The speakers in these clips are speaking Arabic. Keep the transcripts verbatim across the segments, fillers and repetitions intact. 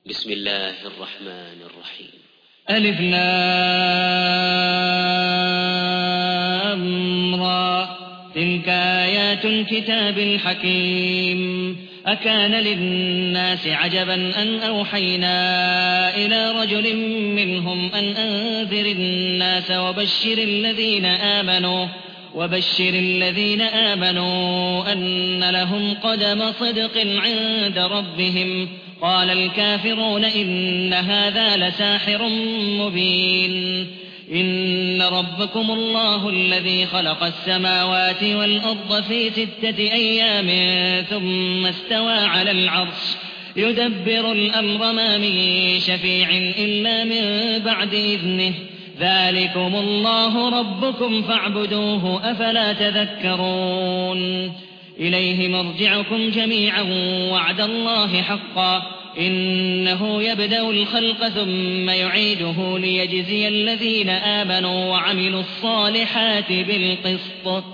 بسم الله الرحمن الرحيم. ألف لام را تلك آيات الكتاب الحكيم. أكان للناس عجبا أن أوحينا إلى رجل منهم أن أنذر الناس وبشر الذين آمنوا وبشر الذين آمنوا أن لهم قدم صدق عند ربهم. قال الكافرون إن هذا لساحر مبين. إن ربكم الله الذي خلق السماوات والأرض في ستة أيام ثم استوى على العرش يدبر الأمر ما من شفيع إلا من بعد إذنه. ذلكم الله ربكم فاعبدوه أفلا تذكرون. إليه مرجعكم جميعا وعد الله حقا إنه يبدأ الخلق ثم يعيده ليجزي الذين آمنوا وعملوا الصالحات بالقسط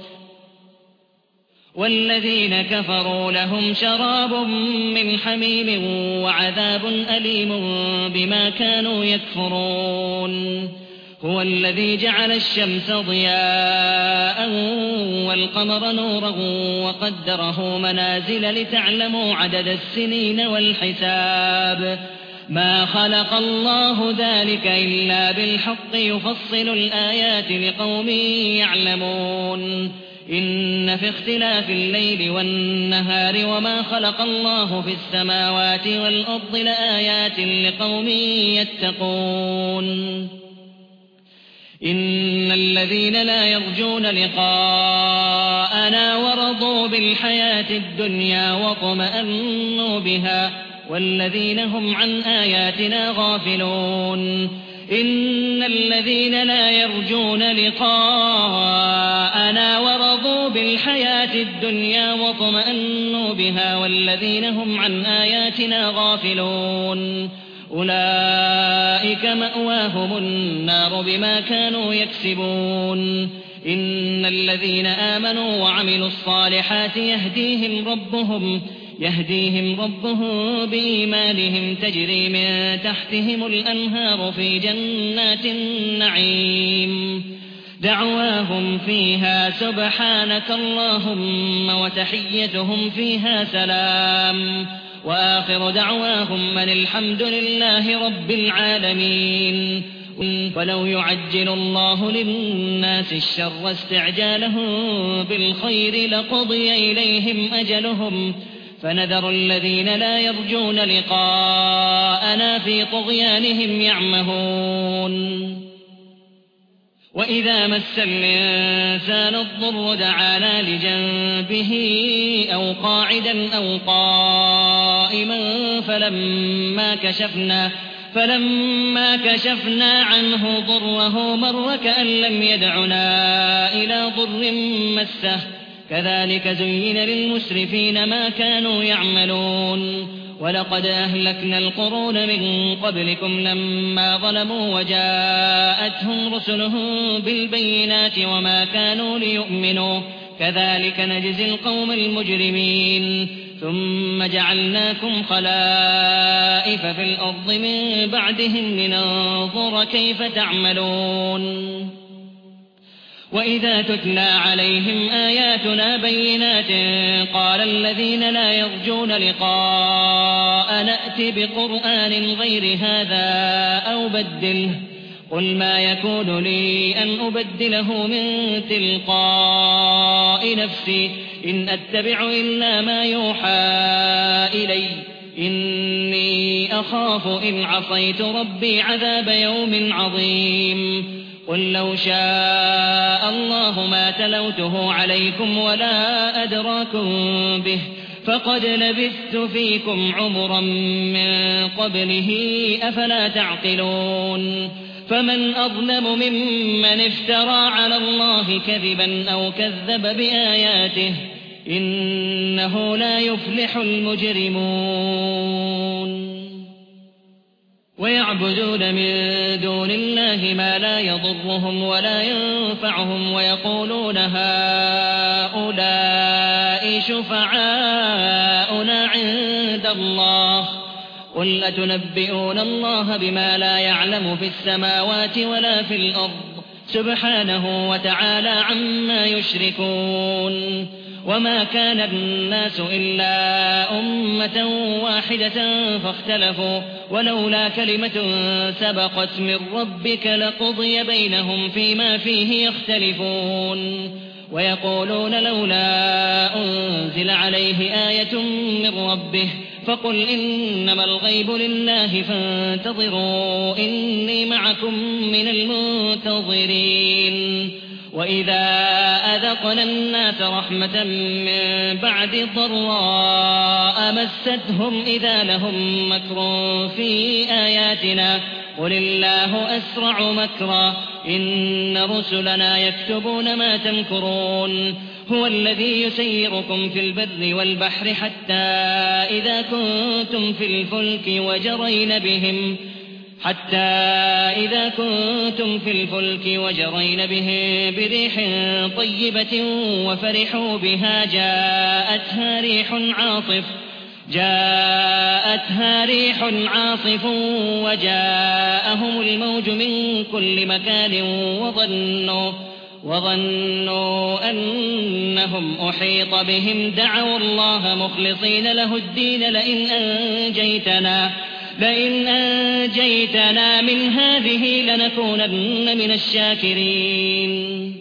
والذين كفروا لهم شراب من حميم وعذاب أليم بما كانوا يكفرون. هو الذي جعل الشمس ضياء والقمر نورا وقدره منازل لتعلموا عدد السنين والحساب. ما خلق الله ذلك إلا بالحق يفصل الآيات لقوم يعلمون. إن في اختلاف الليل والنهار وما خلق الله في السماوات والأرض لآيات لقوم يتقون. إن الذين لا يرجون لقاءنا ورضوا بالحياة الدنيا واطمأنوا بها والذين هم عن آياتنا غافلون. إن الذين لا يرجون لقاءنا ورضوا بالحياة الدنيا واطمأنوا بها والذين هم عن آياتنا غافلون أولئك مأواهم النار بما كانوا يكسبون. إن الذين آمنوا وعملوا الصالحات يهديهم ربهم يهديهم ربهم بإيمانهم تجري من تحتهم الأنهار في جنات النعيم. دعواهم فيها سبحانك اللهم وتحيتهم فيها سلام وآخر دعواهم من الحمد لله رب العالمين. ولو يعجل الله للناس الشر استعجالهم بالخير لقضي إليهم أجلهم فنذر الذين لا يرجون لقاءنا في طغيانهم يعمهون. وإذا مس الإنسان الضر دعانا لجنبه أو قاعدا أو قائما فلما كشفنا فلما كشفنا عنه ضره مر كأن لم يدعنا إلى ضر مسه. كذلك زين للمسرفين ما كانوا يعملون. ولقد أهلكنا القرون من قبلكم لما ظلموا وجاءتهم رسلهم بالبينات وما كانوا ليؤمنوا كذلك نجزي القوم المجرمين. ثم جعلناكم خلائف في الأرض من بعدهم لننظر كيف تعملون. وإذا تتلى عليهم آياتنا بينات قال الذين لا يرجون لقاء نأتي بقرآن غير هذا أو بدله. قل ما يكون لي أن أبدله من تلقاء نفسي إن أتبع إلا ما يوحى إلي إني أخاف إن عصيت ربي عذاب يوم عظيم. قل لو شاء الله ما تلوته عليكم ولا أدراكم به فقد لبثت فيكم عمرا من قبله أفلا تعقلون. فمن أظلم ممن افترى على الله كذبا أو كذب بآياته إنه لا يفلح المجرمون. ويعبدون من دون الله ما لا يضرهم ولا ينفعهم ويقولون هؤلاء شفعاؤنا عند الله قل أتنبئون الله بما لا يعلم في السماوات ولا في الأرض سبحانه وتعالى عما يشركون وما كان الناس إلا أمة واحدة فاختلفوا ولولا كلمة سبقت من ربك لقضي بينهم فيما فيه يختلفون ويقولون لولا أنزل عليه آية من ربه فقل إنما الغيب لله فانتظروا إني معكم من المنتظرين وإذا أذقنا الناس رحمة من بعد ضراء مستهم إذا لهم مكر في آياتنا قل الله أسرع مكرا إن رسلنا يكتبون ما تمكرون هو الذي يسيركم في البر والبحر حتى إذا كنتم في الفلك وجرين بهم حتى إذا كنتم في الفلك وجرين بهم بريح طيبة وفرحوا بها جاءتها ريح عاصف جاءتها ريح عاصف وجاءهم الموج من كل مكان وظنوا وظنوا أنهم أحيط بهم دعوا الله مخلصين له الدين لئن أنجيتنا لئن أنجيتنا من هذه لنكونن من الشاكرين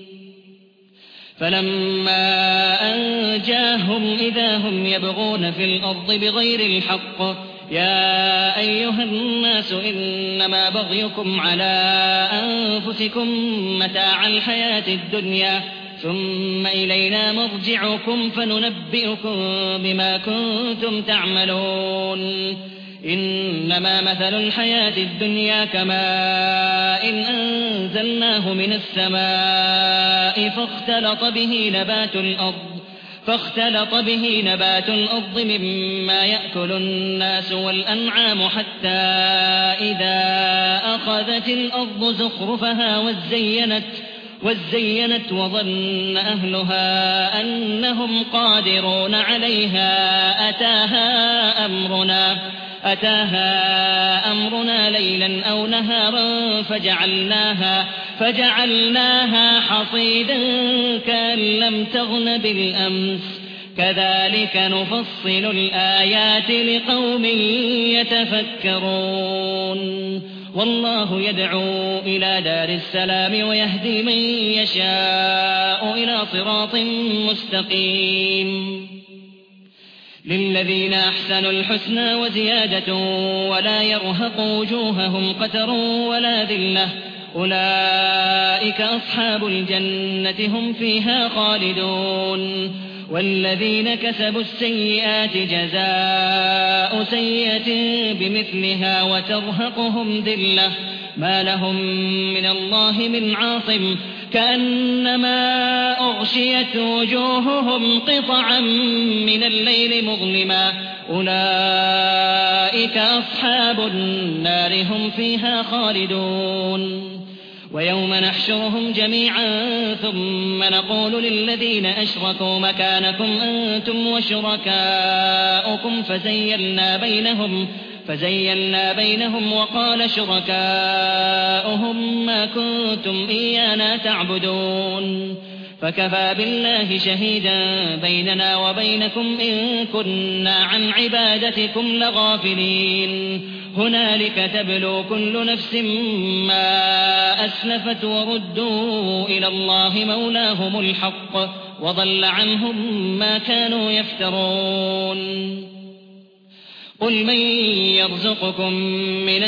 فلما أنجاهم إذا هم يبغون في الأرض بغير الحق يا أيها الناس إنما بغيكم على أنفسكم متاع الحياة الدنيا ثم إلينا مرجعكم فننبئكم بما كنتم تعملون إنما مثل الحياة الدنيا كماء إن أنزلناه من السماء فاختلط به نبات الأرض فاختلط به نبات الأرض مما يأكل الناس والأنعام حتى إذا أخذت الأرض زخرفها وزينت وزينت وظن أهلها أنهم قادرون عليها أتاها أمرنا أتاها أمرنا ليلا أو نهارا فجعلناها فجعلناها حصيدا كأن لم تغن بالأمس كذلك نفصل الآيات لقوم يتفكرون والله يدعو إلى دار السلام ويهدي من يشاء إلى صراط مستقيم للذين أحسنوا الحسنى وزيادة ولا يرهق وجوههم قتر ولا ذلة أولئك أصحاب الجنة هم فيها خالدون والذين كسبوا السيئات جزاء سيئة بمثلها وترهقهم ذلة ما لهم من الله من عاصم كأنما أغشيت وجوههم قطعا من الليل مظلما أولئك أصحاب النار هم فيها خالدون ويوم نحشرهم جميعا ثم نقول للذين أشركوا مكانكم أنتم وشركاؤكم فزيلنا بينهم فزيلنا بينهم وقال شركاؤهم ما كنتم إيانا تعبدون فكفى بالله شهيدا بيننا وبينكم إن كنا عن عبادتكم لغافلين هنالك تبلو كل نفس ما أسلفت وردوا إلى الله مولاهم الحق وضل عنهم ما كانوا يفترون قل من يرزقكم من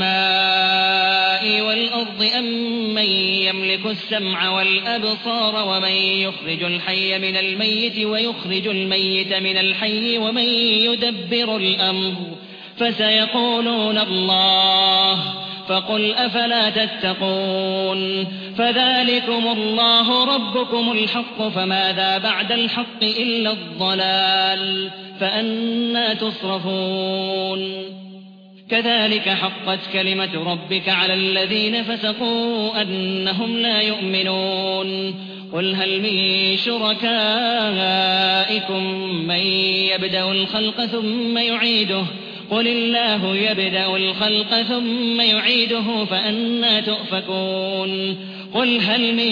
السماء والأرض أم من يملك السمع والأبصار ومن يخرج الحي من الميت ويخرج الميت من الحي ومن يدبر الأمر فسيقولون الله فقل أفلا تتقون فذلكم الله ربكم الحق فماذا بعد الحق إلا الضلال فأنى تصرفون كذلك حقت كلمة ربك على الذين فسقوا أنهم لا يؤمنون قل هل من شركائكم من يبدأ الخلق ثم يعيده قل الله يبدأ الخلق ثم يعيده فأنى تؤفكون قل هل من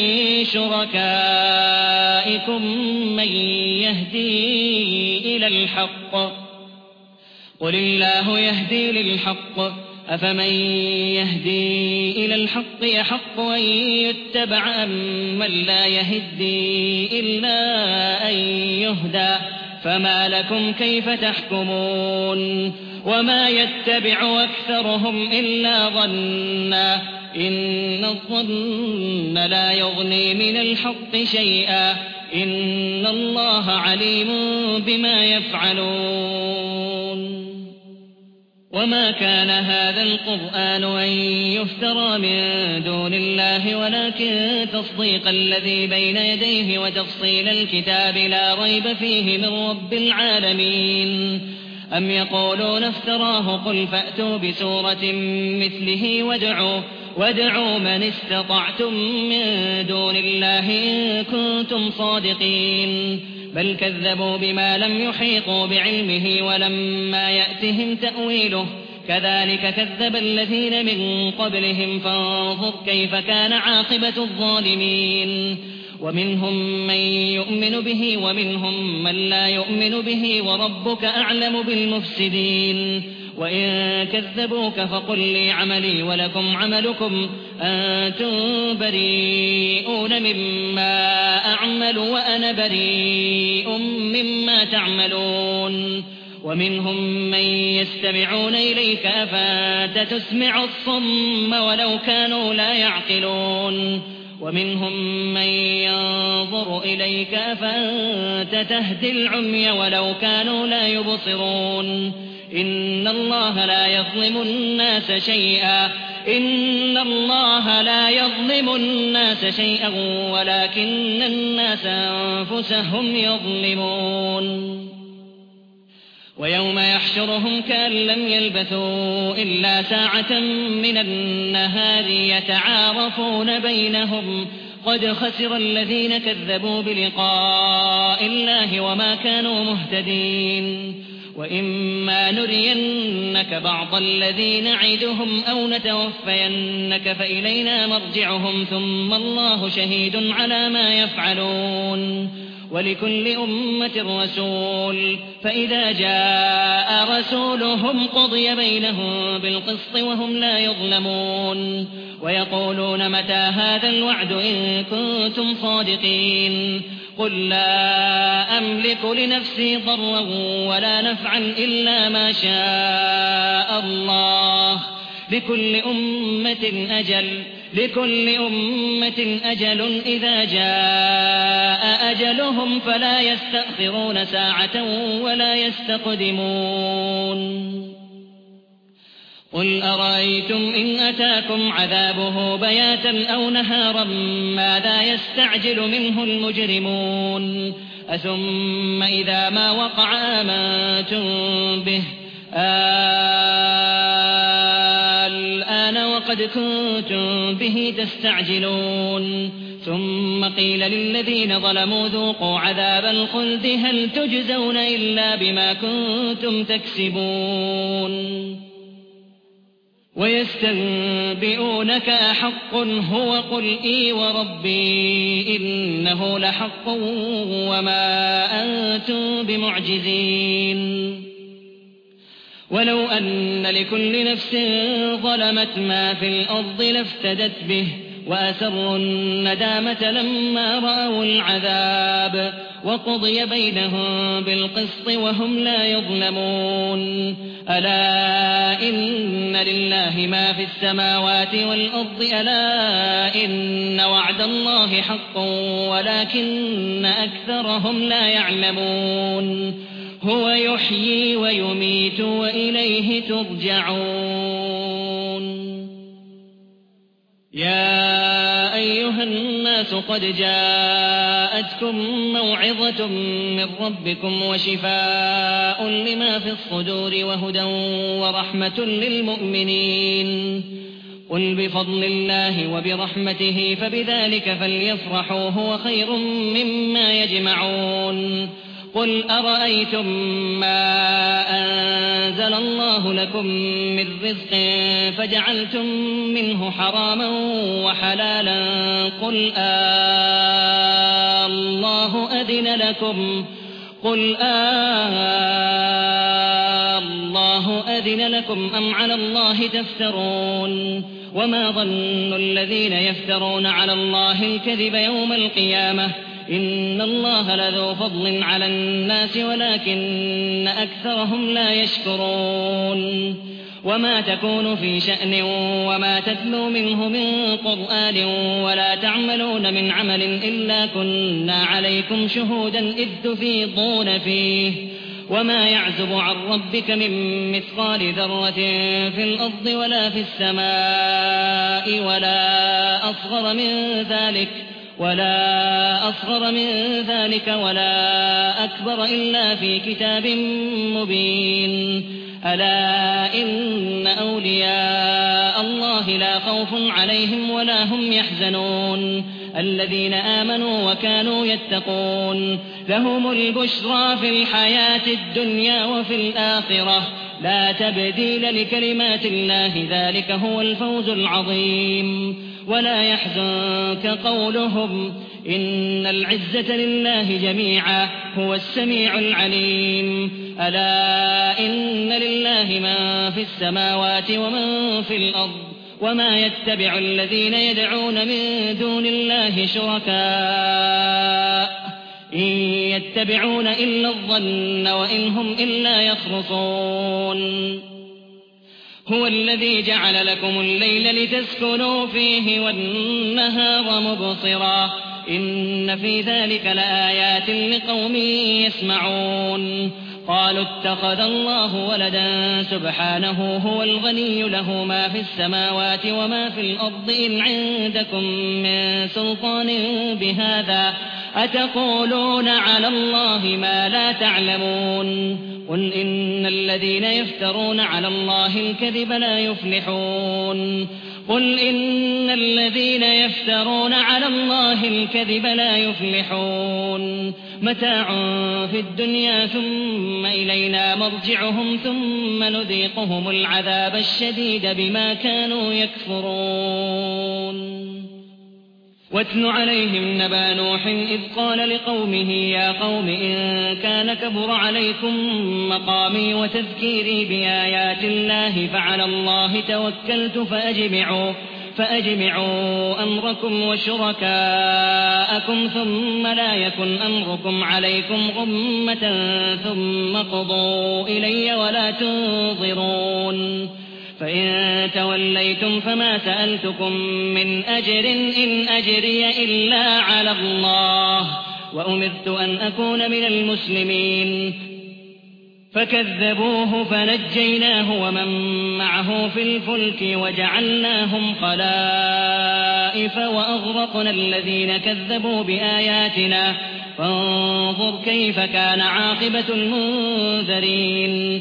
شركائكم من يهدي إلى الحق قل الله يهدي للحق أفمن يهدي إلى الحق يحق أن يتبع أمن لا يهدي إلا أن يهدى فما لكم كيف تحكمون وما يتبع أكثرهم إلا ظنا إن الظن لا يغني من الحق شيئا إن الله عليم بما يفعلون وما كان هذا القرآن أن يفترى من دون الله ولكن تصديق الذي بين يديه وتفصيل الكتاب لا ريب فيه من رب العالمين أم يقولون افتراه قل فأتوا بسورة مثله وادعوا وادعوا من استطعتم من دون الله إن كنتم صادقين بل كذبوا بما لم يحيطوا بعلمه ولما يأتهم تأويله كذلك كذب الذين من قبلهم فانظر كيف كان عاقبة الظالمين ومنهم من يؤمن به ومنهم من لا يؤمن به وربك أعلم بالمفسدين وإن كذبوك فقل لي عملي ولكم عملكم أنتم بريئون مما أعمل وأنا بريء مما تعملون ومنهم من يستمعون إليك أفأنت تسمع الصم ولو كانوا لا يعقلون ومنهم من ينظر إليك أفأنت تهدي العمي ولو كانوا لا يبصرون إن الله لا يظلم الناس شيئا إن الله لا يظلم الناس شيئا ولكن الناس أنفسهم يظلمون ويوم يحشرهم كأن لم يلبثوا إلا ساعة من النهار يتعارفون بينهم قد خسر الذين كذبوا بلقاء الله وما كانوا مهتدين وإما نرينك بعض الذي نعدهم أو نتوفينك فإلينا مرجعهم ثم الله شهيد على ما يفعلون ولكل أمة رسول فإذا جاء رسولهم قضي بينهم بالقسط وهم لا يظلمون ويقولون متى هذا الوعد إن كنتم صادقين قل لا أملك لنفسي ضرا ولا نفعا إلا ما شاء الله لكل أمة أجل لكل أمة أجل إذا جاء أجلهم فلا يستأخرون ساعة ولا يستقدمون قل أرأيتم إن أتاكم عذابه بياتا أو نهارا ماذا يستعجل منه المجرمون أثم إذا ما وقع آمنتم به الآن وقد كنتم به تستعجلون ثم قيل للذين ظلموا ذوقوا عذاب الخلد هل تجزون إلا بما كنتم تكسبون ويستنبئونك أحق هو قل إي وربي إنه لحق وما أنتم بمعجزين ولو أن لكل نفس ظلمت ما في الأرض لافتدت به وأسروا الندامة لما رأوا العذاب وقضي بينهم بالقسط وهم لا يظلمون ألا إن لله ما في السماوات والأرض ألا إن وعد الله حق ولكن أكثرهم لا يعلمون هو يحيي ويميت وإليه ترجعون يا أيها الناس قد جاءتكم موعظة من ربكم وشفاء لما في الصدور وهدى ورحمة للمؤمنين قل بفضل الله وبرحمته فبذلك فليفرحوا هو خير مما يجمعون قل أرأيتم ما أنزل الله لكم من رزق فجعلتم منه حراما وحلالا قل الله أذن لكم قل الله أذن لكم أم على الله تفترون وما ظن الذين يفترون على الله الكذب يوم القيامة إن الله لذو فضل على الناس ولكن أكثرهم لا يشكرون وما تكون في شأن وما تتلو منه من قرآن ولا تعملون من عمل إلا كنا عليكم شهودا إذ تفيضون فيه وما يعزب عن ربك من مثقال ذرة في الأرض ولا في السماء ولا أصغر من ذلك ولا أصغر من ذلك ولا أكبر إلا في كتاب مبين ألا إن أولياء الله لا خوف عليهم ولا هم يحزنون الذين آمنوا وكانوا يتقون لهم البشرى في الحياة الدنيا وفي الآخرة لا تبديل لكلمات الله ذلك هو الفوز العظيم ولا يحزنك قولهم إن العزة لله جميعا هو السميع العليم ألا إن لله من في السماوات ومن في الأرض وما يتبع الذين يدعون من دون الله شركاء إن يتبعون إلا الظن وإن هم إلا يخرصون هو الذي جعل لكم الليل لتسكنوا فيه والنهار مبصرا إن في ذلك لآيات لقوم يسمعون قالوا اتخذ الله ولدا سبحانه هو الغني له ما في السماوات وما في الأرض إن عندكم من سلطان بهذا أتقولون على الله ما لا تعلمون قل إن الذين يفترون على الله الكذب لا يفلحون قل إن الذين يفترون على الله الكذب لا يفلحون متاع في الدنيا ثم إلينا مرجعهم ثم نذيقهم العذاب الشديد بما كانوا يكفرون واتل عليهم نبأ نوح إذ قال لقومه يا قوم إن كان كبر عليكم مقامي وتذكيري بآيات الله فعلى الله توكلت فأجمعوا, فأجمعوا أمركم وشركاءكم ثم لا يكن أمركم عليكم غمة ثم قضوا إلي ولا تنظرون فإن توليتم فما سألتكم من أجر إن أجري إلا على الله وأمرت أن أكون من المسلمين فكذبوه فنجيناه ومن معه في الفلك وجعلناهم خلائف وأغرقنا الذين كذبوا بآياتنا فانظر كيف كان عاقبة المنذرين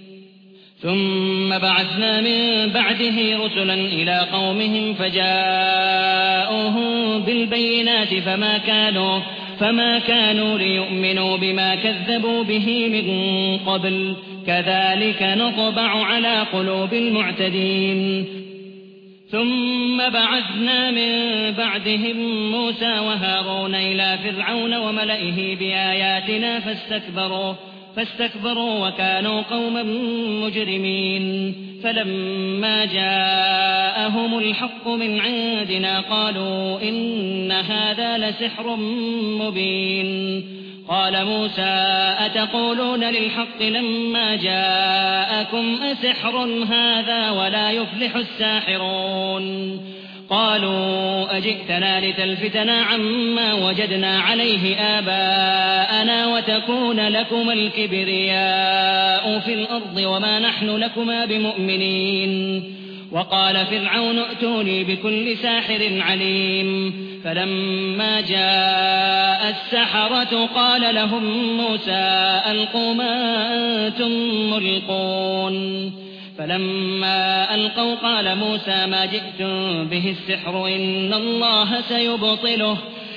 ثم بعثنا من بعده رسلا إلى قومهم فجاءوهم بالبينات فما كانوا, فما كانوا ليؤمنوا بما كذبوا به من قبل كذلك نطبع على قلوب المعتدين ثم بعثنا من بعدهم موسى وهارون إلى فرعون وملئه بآياتنا فاستكبروا فاستكبروا وكانوا قوما مجرمين فلما جاءهم الحق من عندنا قالوا إن هذا لسحر مبين قال موسى أتقولون للحق لما جاءكم أسحر هذا ولا يفلح الساحرون قالوا أجئتنا لتلفتنا عما وجدنا عليه آباءنا وتكون لكما الكبرياء في الأرض وما نحن لكما بمؤمنين وقال فرعون ائتوني بكل ساحر عليم فلما جاء السحرة قال لهم موسى ألقوا ما أنتم ملقون فلما ألقوا قال موسى ما جئتم به السحر إن الله سيبطله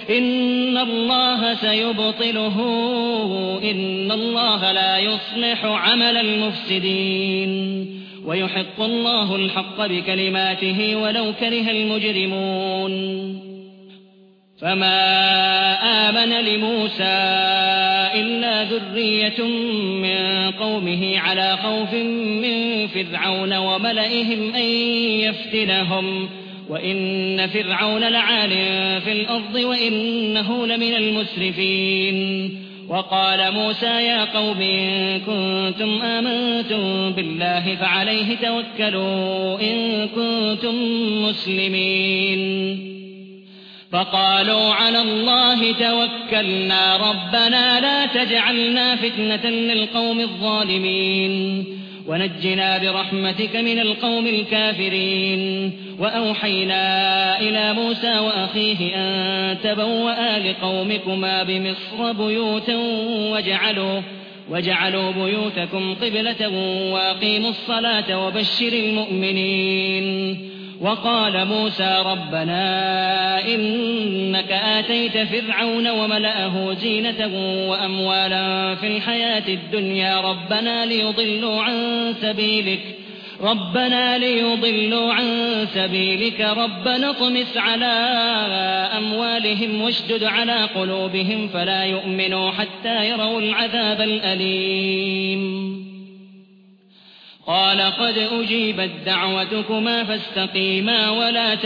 إن الله سيبطله إن الله لا يصلح عمل المفسدين ويحق الله الحق بكلماته ولو كره المجرمون فما آمن لموسى إلا ذرية من قومه على خوف من فرعون وملئهم أن يفتنهم وإن فرعون لعال في الأرض وإنه لمن المسرفين وقال موسى يا قوم إن كنتم آمنتم بالله فعليه توكلوا إن كنتم مسلمين فقالوا على الله توكلنا ربنا لا تجعلنا فتنة للقوم الظالمين ونجنا برحمتك من القوم الكافرين وأوحينا إلى موسى وأخيه أن تبوأ لقومكما بمصر بيوتا وجعلوا, وجعلوا بيوتكم قبلة وأقيموا الصلاة وبشر المؤمنين وقال موسى ربنا إنك آتيت فرعون وملأه زينة وأموالا في الحياة الدنيا ربنا ليضلوا عن سبيلك ربنا ليضلوا عن سبيلك ربنا اطمس على أموالهم واشدد على قلوبهم فلا يؤمنوا حتى يروا العذاب الأليم قال قد أجيبت دعوتكما فاستقيما ولا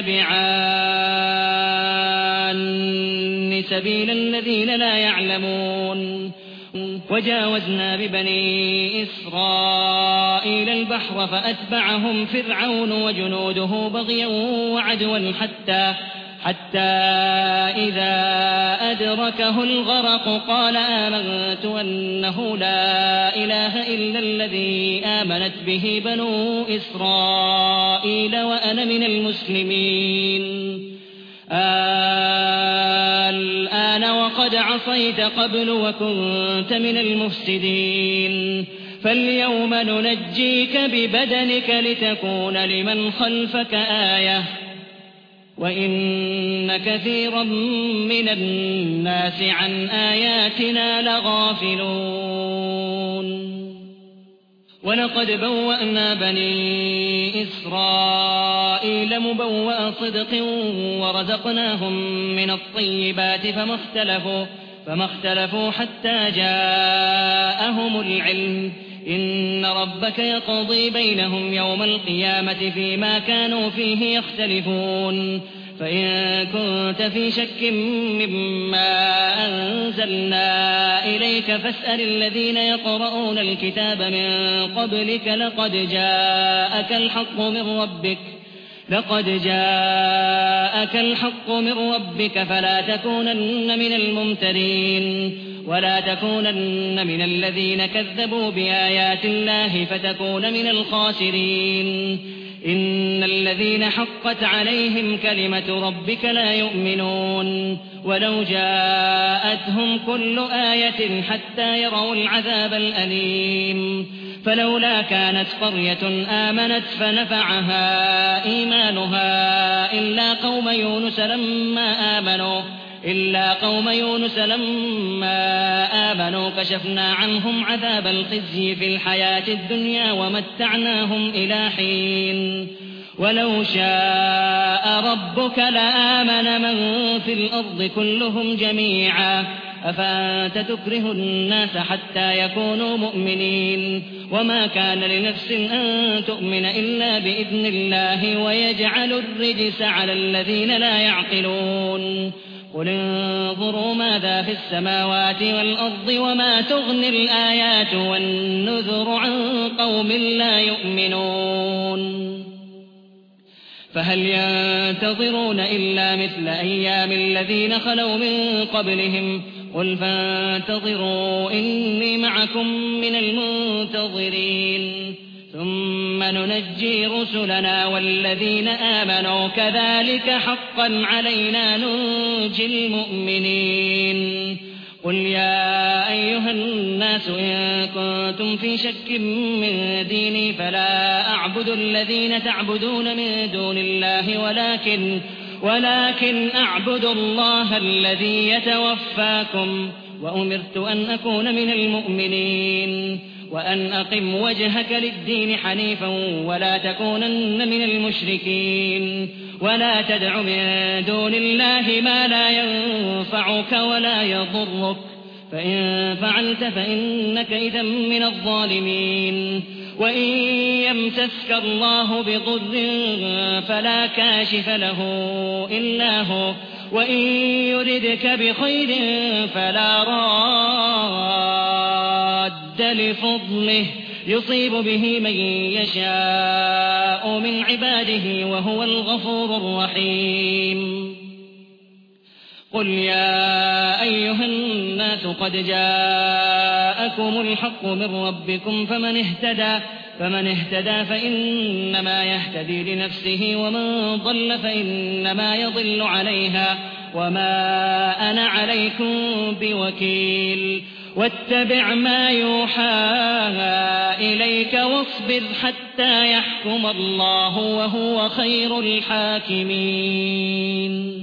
تتبعان سبيل الذين لا يعلمون وجاوزنا ببني إسرائيل البحر فأتبعهم فرعون وجنوده بغيا وعدوا حتى حتى إذا أدركه الغرق قال آمنت أنه لا إله إلا الذي آمنت به بنو إسرائيل وأنا من المسلمين الآن وقد عصيت قبل وكنت من المفسدين فاليوم ننجيك ببدنك لتكون لمن خلفك آية وإن كثيرا من الناس عن آياتنا لغافلون ولقد بوأنا بني إسرائيل مبوأ صدق ورزقناهم من الطيبات فما اختلفوا, فما اختلفوا حتى جاءهم العلم إن ربك يقضي بينهم يوم القيامة فيما كانوا فيه يختلفون فإن كنت في شك مما أنزلنا إليك فاسأل الذين يقرؤون الكتاب من قبلك لقد جاءك الحق من ربك لقد جاءك الحق من ربك فلا تكونن من الممترين ولا تكونن من الذين كذبوا بآيات الله فتكون من الخاسرين إن الذين حقت عليهم كلمة ربك لا يؤمنون ولو جاءتهم كل آية حتى يروا العذاب الأليم فلولا كانت قرية آمنت فنفعها إيمانها إلا قوم يونس لما آمنوا إلا قوم يونس لما آمنوا كشفنا عنهم عذاب الخزي في الحياة الدنيا ومتعناهم إلى حين ولو شاء ربك لآمن من في الأرض كلهم جميعا أفأنت تكره الناس حتى يكونوا مؤمنين وما كان لنفس أن تؤمن إلا بإذن الله ويجعل الرجس على الذين لا يعقلون قل انظروا ماذا في السماوات والأرض وما تغني الآيات والنذر عن قوم لا يؤمنون فهل ينتظرون إلا مثل أيام الذين خلوا من قبلهم قل فانتظروا إني معكم من المنتظرين ثم ننجي رسلنا والذين آمنوا كذلك حقا علينا ننجي المؤمنين قل يا أيها الناس إن كنتم في شك من ديني فلا أعبد الذين تعبدون من دون الله ولكن ولكن أعبد الله الذي يتوفاكم وأمرت أن أكون من المؤمنين وأن أقم وجهك للدين حنيفا ولا تكونن من المشركين ولا تدع من دون الله ما لا ينفعك ولا يضرك فإن فعلت فإنك إذا من الظالمين وإن يمسسك الله بضر فلا كاشف له إلا هو وإن يردك بخير فلا راد لفضله يصيب به من يشاء من عباده وهو الغفور الرحيم قل يا أيها الناس قد جاءكم الحق من ربكم فمن اهتدى فمن اهتدى فإنما يهتدي لنفسه ومن ضل فإنما يضل عليها وما أنا عليكم بوكيل واتبع ما يوحى إليك واصبر حتى يحكم الله وهو خير الحاكمين.